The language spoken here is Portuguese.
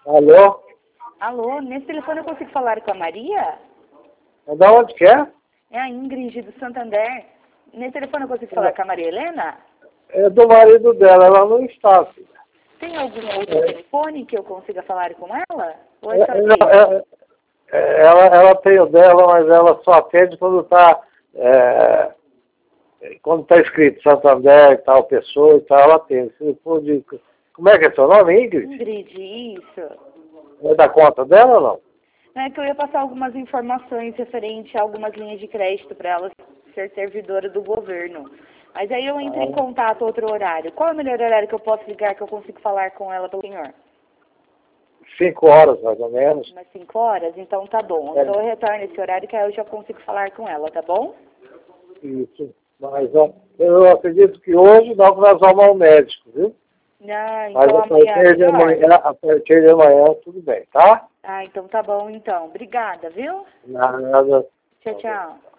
Alô? Alô, nesse telefone eu consigo falar com a Maria? É da onde que é? É a Ingrid do Santander. Nesse telefone eu consigo falar com a Maria Helena? É do marido dela, ela não está, filha. Tem algum outro telefone que eu consiga falar com ela? Ou é só Ela tem o dela, mas ela só atende quando está escrito Santander e tal pessoa e tal, ela atende. Se for de... Como é que é seu nome, Ingrid? Ingrid, isso. É da conta dela ou não? É que eu ia passar algumas informações referente a algumas linhas de crédito para ela ser servidora do governo. Mas aí eu entro em contato outro horário. Qual é o melhor horário que eu posso ligar que eu consigo falar com ela pelo senhor? 5 horas, mais ou menos. Umas 5 horas? Então tá bom. Então eu retorno esse horário que aí eu já consigo falar com ela, tá bom? Isso. Mas eu acredito que hoje nós vamos ao médico, viu? Ah, Mas então a partir de amanhã tudo bem, tá? Ah, então tá bom então. Obrigada, viu? Nada. Tchau, tchau.